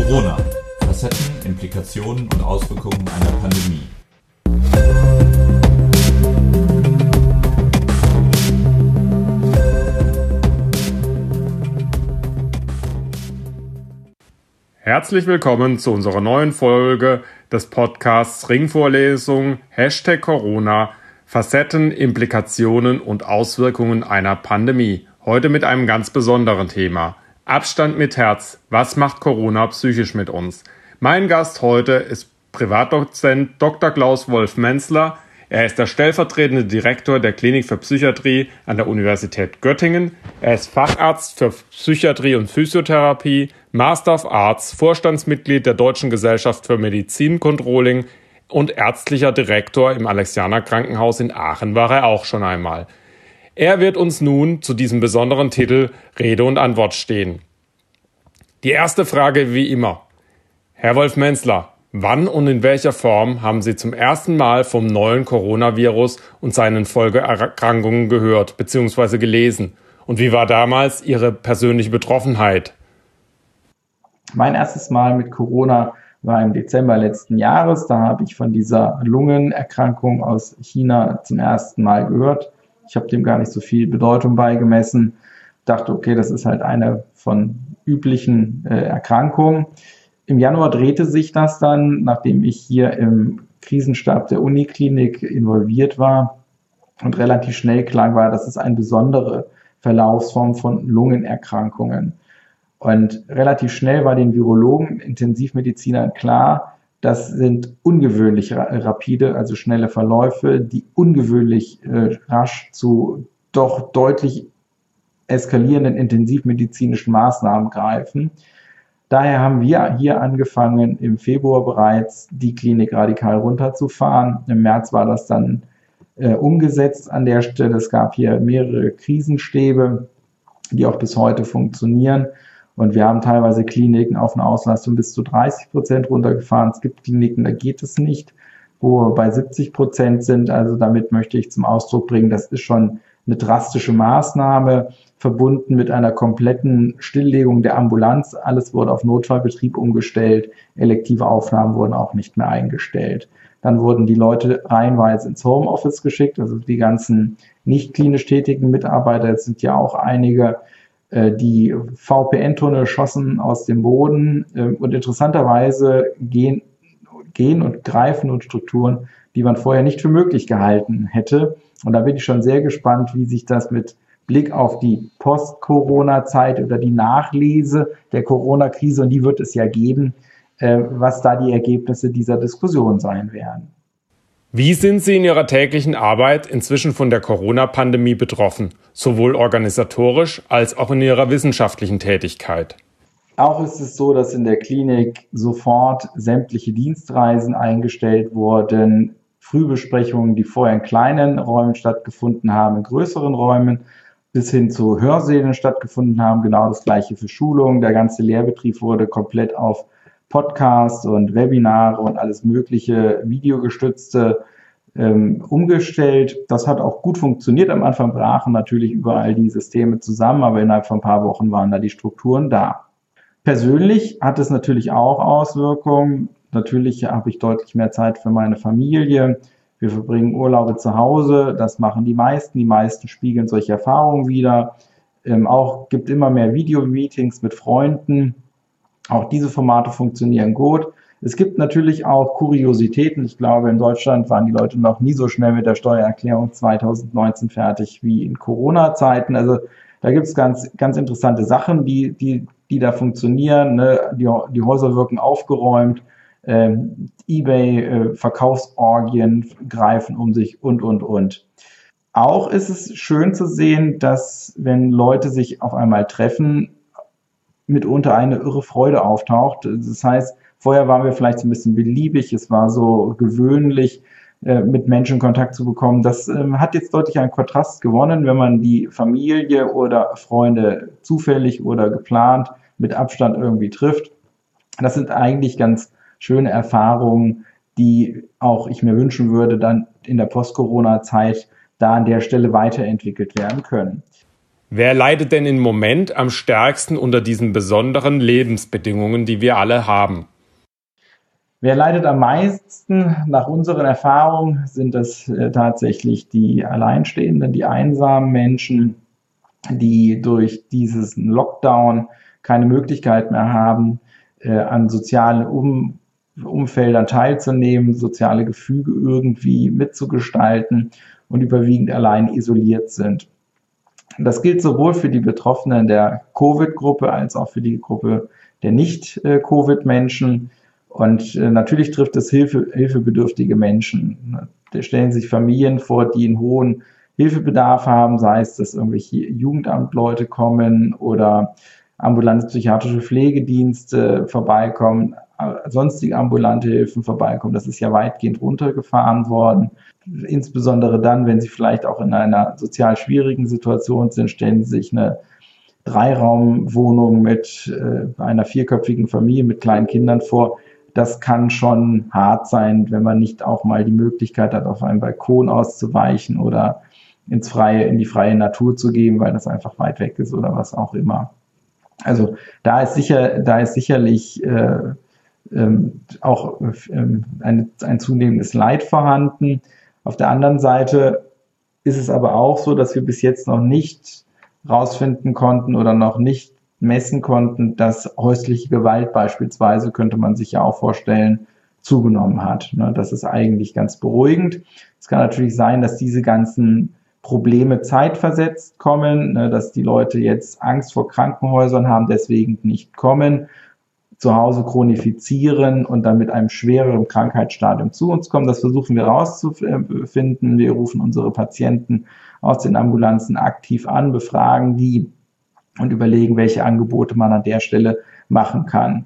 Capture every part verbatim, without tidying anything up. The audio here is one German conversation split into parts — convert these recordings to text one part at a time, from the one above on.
Corona. Facetten, Implikationen und Auswirkungen einer Pandemie. Herzlich willkommen zu unserer neuen Folge des Podcasts Ringvorlesung Hashtag Corona, Facetten, Implikationen und Auswirkungen einer Pandemie. Heute mit einem ganz besonderen Thema. Abstand mit Herz. Was macht Corona psychisch mit uns? Mein Gast heute ist Privatdozent Doktor Klaus Wolf-Menzler. Er ist der stellvertretende Direktor der Klinik für Psychiatrie an der Universität Göttingen. Er ist Facharzt für Psychiatrie und Physiotherapie, Master of Arts, Vorstandsmitglied der Deutschen Gesellschaft für Medizincontrolling und ärztlicher Direktor im Alexianer Krankenhaus in Aachen war er auch schon einmal. Er wird uns nun zu diesem besonderen Titel Rede und Antwort stehen. Die erste Frage wie immer. Herr Wolf-Menzler, wann und in welcher Form haben Sie zum ersten Mal vom neuen Coronavirus und seinen Folgeerkrankungen gehört bzw. gelesen? Und wie war damals Ihre persönliche Betroffenheit? Mein erstes Mal mit Corona war im Dezember letzten Jahres. Da habe ich von dieser Lungenerkrankung aus China zum ersten Mal gehört. Ich habe dem gar nicht so viel Bedeutung beigemessen. Dachte, okay, das ist halt eine von üblichen äh, Erkrankungen. Im Januar drehte sich das dann, nachdem ich hier im Krisenstab der Uniklinik involviert war und relativ schnell klar war, das ist eine besondere Verlaufsform von Lungenerkrankungen. Und relativ schnell war den Virologen, Intensivmedizinern klar, das sind ungewöhnlich rapide, also schnelle Verläufe, die ungewöhnlich äh, rasch zu doch deutlich eskalierenden intensivmedizinischen Maßnahmen greifen. Daher haben wir hier angefangen, im Februar bereits die Klinik radikal runterzufahren. Im März war das dann äh, umgesetzt an der Stelle. Es gab hier mehrere Krisenstäbe, die auch bis heute funktionieren. Und wir haben teilweise Kliniken auf eine Auslastung bis zu dreißig Prozent runtergefahren. Es gibt Kliniken, da geht es nicht, wo wir bei siebzig Prozent sind. Also damit möchte ich zum Ausdruck bringen, das ist schon eine drastische Maßnahme, verbunden mit einer kompletten Stilllegung der Ambulanz. Alles wurde auf Notfallbetrieb umgestellt. Elektive Aufnahmen wurden auch nicht mehr eingestellt. Dann wurden die Leute reihenweise ins Homeoffice geschickt. Also die ganzen nicht klinisch tätigen Mitarbeiter, es sind ja auch einige, die V P N-Tunnel schossen aus dem Boden. Und interessanterweise gehen, gehen und greifen und Strukturen, die man vorher nicht für möglich gehalten hätte. Und da bin ich schon sehr gespannt, wie sich das mit Blick auf die Post-Corona-Zeit oder die Nachlese der Corona-Krise, und die wird es ja geben, was da die Ergebnisse dieser Diskussion sein werden. Wie sind Sie in Ihrer täglichen Arbeit inzwischen von der Corona-Pandemie betroffen, sowohl organisatorisch als auch in Ihrer wissenschaftlichen Tätigkeit? Auch ist es so, dass in der Klinik sofort sämtliche Dienstreisen eingestellt wurden, Frühbesprechungen, die vorher in kleinen Räumen stattgefunden haben, in größeren Räumen, bis hin zu Hörsälen stattgefunden haben. Genau das Gleiche für Schulungen. Der ganze Lehrbetrieb wurde komplett auf Podcasts und Webinare und alles mögliche videogestützte ähm, umgestellt. Das hat auch gut funktioniert. Am Anfang brachen natürlich überall die Systeme zusammen, aber innerhalb von ein paar Wochen waren da die Strukturen da. Persönlich hat es natürlich auch Auswirkungen. Natürlich habe ich deutlich mehr Zeit für meine Familie. Wir verbringen Urlaube zu Hause. Das machen die meisten. Die meisten spiegeln solche Erfahrungen wider. Ähm, auch gibt immer mehr Videomeetings mit Freunden. Auch diese Formate funktionieren gut. Es gibt natürlich auch Kuriositäten. Ich glaube, in Deutschland waren die Leute noch nie so schnell mit der Steuererklärung zwanzig neunzehn fertig wie in Corona-Zeiten. Also da gibt es ganz, ganz interessante Sachen, die, die, die da funktionieren. Ne? Die, die Häuser wirken aufgeräumt. Ähm, eBay, äh, Verkaufsorgien greifen um sich und, und, und. Auch ist es schön zu sehen, dass wenn Leute sich auf einmal treffen, mitunter eine irre Freude auftaucht. Das heißt, vorher waren wir vielleicht so ein bisschen beliebig, es war so gewöhnlich, äh, mit Menschen Kontakt zu bekommen. Das ähm, hat jetzt deutlich einen Kontrast gewonnen, wenn man die Familie oder Freunde zufällig oder geplant mit Abstand irgendwie trifft. Das sind eigentlich ganz schöne Erfahrungen, die auch ich mir wünschen würde, dann in der Post-Corona-Zeit da an der Stelle weiterentwickelt werden können. Wer leidet denn im Moment am stärksten unter diesen besonderen Lebensbedingungen, die wir alle haben? Wer leidet am meisten? Nach unseren Erfahrungen sind das äh, tatsächlich die Alleinstehenden, die einsamen Menschen, die durch dieses Lockdown keine Möglichkeit mehr haben, äh, an sozialen um Umfeldern teilzunehmen, soziale Gefüge irgendwie mitzugestalten und überwiegend allein isoliert sind. Das gilt sowohl für die Betroffenen der Covid-Gruppe als auch für die Gruppe der Nicht-Covid-Menschen. Und natürlich trifft es Hilfe, hilfebedürftige Menschen. Da stellen sich Familien vor, die einen hohen Hilfebedarf haben, sei es, dass irgendwelche Jugendamtleute kommen oder ambulante psychiatrische Pflegedienste vorbeikommen, sonstige ambulante Hilfen vorbeikommen. Das ist ja weitgehend runtergefahren worden. Insbesondere dann, wenn Sie vielleicht auch in einer sozial schwierigen Situation sind, stellen Sie sich eine Dreiraumwohnung mit äh, einer vierköpfigen Familie mit kleinen Kindern vor. Das kann schon hart sein, wenn man nicht auch mal die Möglichkeit hat, auf einen Balkon auszuweichen oder ins freie, in die freie Natur zu gehen, weil das einfach weit weg ist oder was auch immer. Also da ist sicher, da ist sicherlich äh, ähm, auch ähm, ein, ein zunehmendes Leid vorhanden. Auf der anderen Seite ist es aber auch so, dass wir bis jetzt noch nicht rausfinden konnten oder noch nicht messen konnten, dass häusliche Gewalt beispielsweise, könnte man sich ja auch vorstellen, zugenommen hat. Das ist eigentlich ganz beruhigend. Es kann natürlich sein, dass diese ganzen Probleme zeitversetzt kommen, dass die Leute jetzt Angst vor Krankenhäusern haben, deswegen nicht kommen, zu Hause chronifizieren und dann mit einem schwereren Krankheitsstadium zu uns kommen. Das versuchen wir rauszufinden. Wir rufen unsere Patienten aus den Ambulanzen aktiv an, befragen die und überlegen, welche Angebote man an der Stelle machen kann.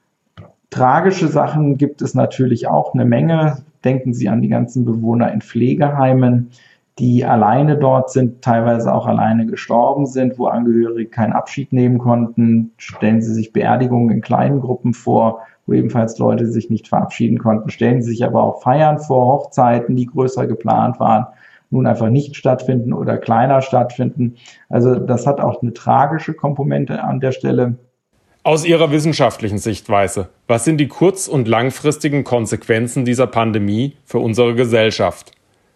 Tragische Sachen gibt es natürlich auch eine Menge. Denken Sie an die ganzen Bewohner in Pflegeheimen, die alleine dort sind, teilweise auch alleine gestorben sind, wo Angehörige keinen Abschied nehmen konnten. Stellen Sie sich Beerdigungen in kleinen Gruppen vor, wo ebenfalls Leute sich nicht verabschieden konnten. Stellen Sie sich aber auch Feiern vor, Hochzeiten, die größer geplant waren, nun einfach nicht stattfinden oder kleiner stattfinden. Also das hat auch eine tragische Komponente an der Stelle. Aus Ihrer wissenschaftlichen Sichtweise, was sind die kurz- und langfristigen Konsequenzen dieser Pandemie für unsere Gesellschaft?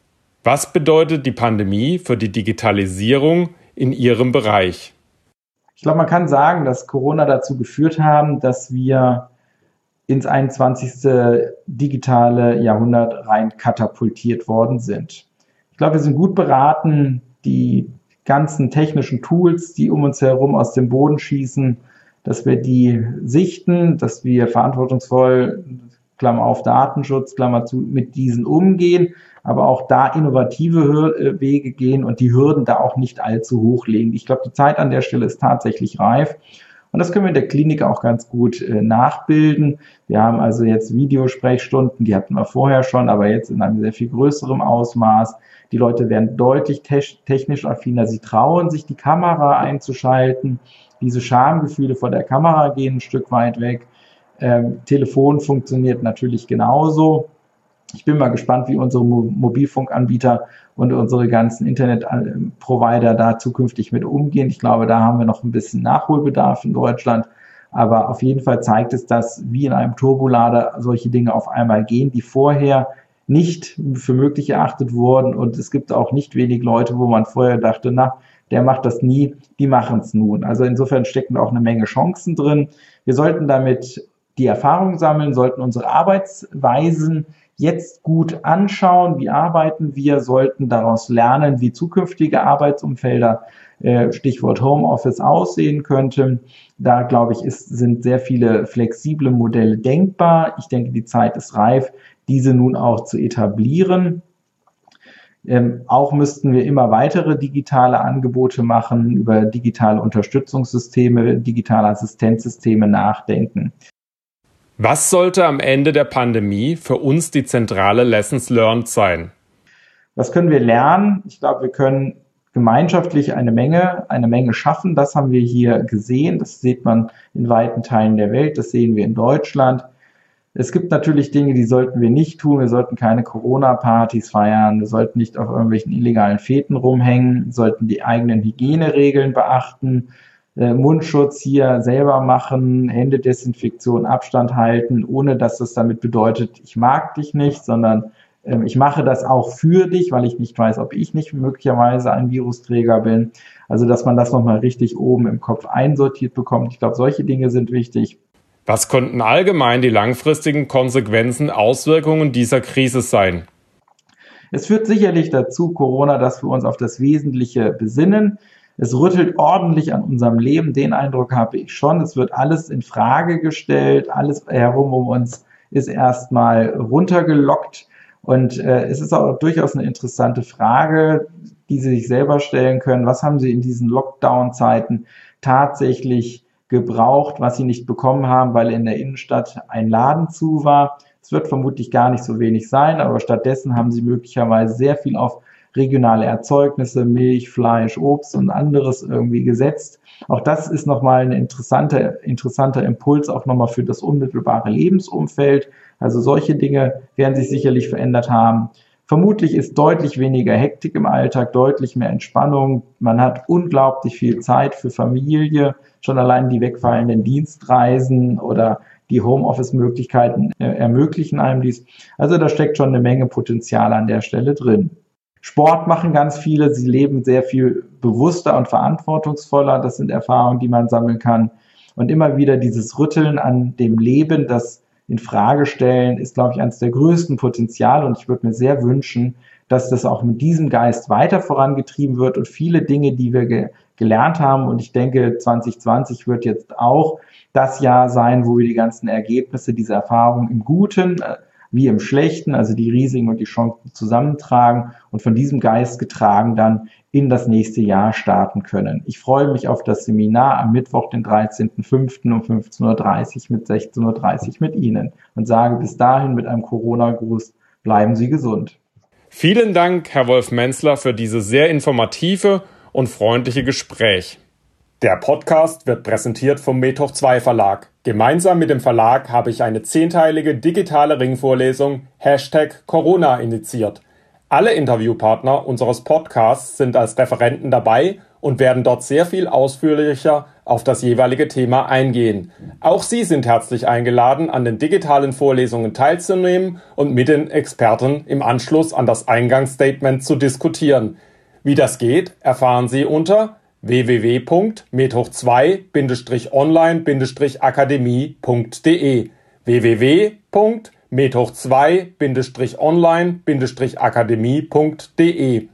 Was bedeutet die Pandemie für die Digitalisierung in Ihrem Bereich? Ich glaube, man kann sagen, dass Corona dazu geführt haben, dass wir ins einundzwanzigste digitale Jahrhundert rein katapultiert worden sind. Ich glaube, wir sind gut beraten, die ganzen technischen Tools, die um uns herum aus dem Boden schießen, dass wir die sichten, dass wir verantwortungsvoll, Klammer auf Datenschutz, Klammer zu, mit diesen umgehen, aber auch da innovative Wege gehen und die Hürden da auch nicht allzu hoch legen. Ich glaube, die Zeit an der Stelle ist tatsächlich reif. Und das können wir in der Klinik auch ganz gut äh, nachbilden. Wir haben also jetzt Videosprechstunden, die hatten wir vorher schon, aber jetzt in einem sehr viel größerem Ausmaß. Die Leute werden deutlich te- technisch affiner. Sie trauen sich, die Kamera einzuschalten. Diese Schamgefühle vor der Kamera gehen ein Stück weit weg. Ähm, Telefon funktioniert natürlich genauso. Ich bin mal gespannt, wie unsere Mo- Mobilfunkanbieter und unsere ganzen Internetprovider da zukünftig mit umgehen. Ich glaube, da haben wir noch ein bisschen Nachholbedarf in Deutschland. Aber auf jeden Fall zeigt es, dass wie in einem Turbolader solche Dinge auf einmal gehen, die vorher nicht für möglich erachtet wurden. Und es gibt auch nicht wenig Leute, wo man vorher dachte, na, der macht das nie, die machen es nun. Also insofern stecken auch eine Menge Chancen drin. Wir sollten damit die Erfahrung sammeln, sollten unsere Arbeitsweisen jetzt gut anschauen, wie arbeiten wir, sollten daraus lernen, wie zukünftige Arbeitsumfelder, äh, Stichwort Homeoffice, aussehen könnten. Da, glaube ich, ist, sind sehr viele flexible Modelle denkbar. Ich denke, die Zeit ist reif, diese nun auch zu etablieren. Ähm, auch müssten wir immer weitere digitale Angebote machen, über digitale Unterstützungssysteme, digitale Assistenzsysteme nachdenken. Was sollte am Ende der Pandemie für uns die zentrale Lessons learned sein? Was können wir lernen? Ich glaube, wir können gemeinschaftlich eine Menge, eine Menge schaffen. Das haben wir hier gesehen. Das sieht man in weiten Teilen der Welt. Das sehen wir in Deutschland. Es gibt natürlich Dinge, die sollten wir nicht tun. Wir sollten keine Corona-Partys feiern. Wir sollten nicht auf irgendwelchen illegalen Feten rumhängen. Wir sollten die eigenen Hygieneregeln beachten. Äh, Mundschutz hier selber machen, Händedesinfektion, Abstand halten, ohne dass das damit bedeutet, ich mag dich nicht, sondern äh, ich mache das auch für dich, weil ich nicht weiß, ob ich nicht möglicherweise ein Virusträger bin. Also, dass man das nochmal richtig oben im Kopf einsortiert bekommt. Ich glaube, solche Dinge sind wichtig. Was könnten allgemein die langfristigen Konsequenzen, Auswirkungen dieser Krise sein? Es führt sicherlich dazu, Corona, dass wir uns auf das Wesentliche besinnen. Es rüttelt ordentlich an unserem Leben, den Eindruck habe ich schon. Es wird alles in Frage gestellt, alles herum um uns ist erstmal runtergelockt. Und äh, es ist auch durchaus eine interessante Frage, die Sie sich selber stellen können. Was haben Sie in diesen Lockdown-Zeiten tatsächlich gebraucht, was Sie nicht bekommen haben, weil in der Innenstadt ein Laden zu war? Es wird vermutlich gar nicht so wenig sein, aber stattdessen haben Sie möglicherweise sehr viel auf regionale Erzeugnisse, Milch, Fleisch, Obst und anderes irgendwie gesetzt. Auch das ist nochmal ein interessanter, interessanter Impuls, auch nochmal für das unmittelbare Lebensumfeld. Also solche Dinge werden sich sicherlich verändert haben. Vermutlich ist deutlich weniger Hektik im Alltag, deutlich mehr Entspannung. Man hat unglaublich viel Zeit für Familie. Schon allein die wegfallenden Dienstreisen oder die Homeoffice-Möglichkeiten ermöglichen einem dies. Also da steckt schon eine Menge Potenzial an der Stelle drin. Sport machen ganz viele. Sie leben sehr viel bewusster und verantwortungsvoller. Das sind Erfahrungen, die man sammeln kann. Und immer wieder dieses Rütteln an dem Leben, das in Frage stellen, ist, glaube ich, eines der größten Potenziale. Und ich würde mir sehr wünschen, dass das auch mit diesem Geist weiter vorangetrieben wird und viele Dinge, die wir ge- gelernt haben. Und ich denke, zwanzig zwanzig wird jetzt auch das Jahr sein, wo wir die ganzen Ergebnisse dieser Erfahrung im Guten äh, wie im Schlechten, also die Risiken und die Chancen zusammentragen und von diesem Geist getragen dann in das nächste Jahr starten können. Ich freue mich auf das Seminar am Mittwoch, den dreizehnten fünften um fünfzehn Uhr dreißig mit sechzehn Uhr dreißig mit Ihnen und sage bis dahin mit einem Corona-Gruß, bleiben Sie gesund. Vielen Dank, Herr Wolf-Menzler, für dieses sehr informative und freundliche Gespräch. Der Podcast wird präsentiert vom Metoch zwei Verlag. Gemeinsam mit dem Verlag habe ich eine zehnteilige digitale Ringvorlesung Hashtag Corona initiiert. Alle Interviewpartner unseres Podcasts sind als Referenten dabei und werden dort sehr viel ausführlicher auf das jeweilige Thema eingehen. Auch Sie sind herzlich eingeladen, an den digitalen Vorlesungen teilzunehmen und mit den Experten im Anschluss an das Eingangsstatement zu diskutieren. Wie das geht, erfahren Sie unter w w w punkt metoch zwei online akademie punkt d e w w w punkt metoch zwei online akademie punkt d e